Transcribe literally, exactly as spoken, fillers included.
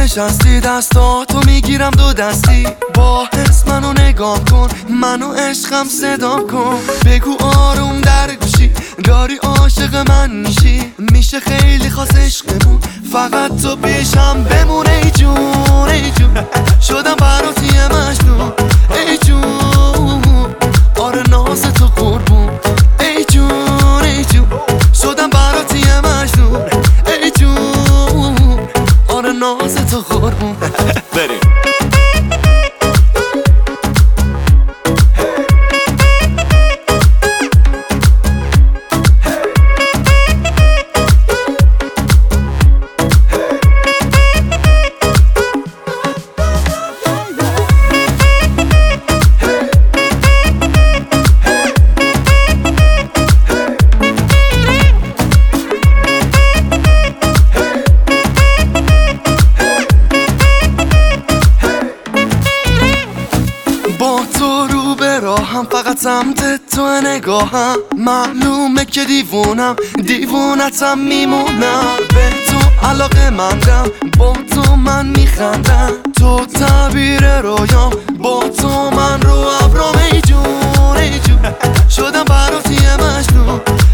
نشستی دستاتو میگیرم دو دستی، با حس منو نگاه کن، منو عشقم صدا کن، بگو آروم در گوشی داری عاشق من میشی، میشه خیلی خاص عشقمون، فقط تو پیشم بمون. ای جون ای جون شدم برات یه مجنون، ای جون آره ناز تو قربون، ای جون ای جون شدم برات یه مجنون، ای جون آره ناز تو قربون. بریم با تو رو به راهم، فقط سمت تو نگاهم، معلومه که دیوونم دیوونتم میمونم، به تو علاقه مندم، با تو من میخندم، تو تعبیر رویام، با تو من رو ابرام، ای جون ای جون شدم برات یه مجنون،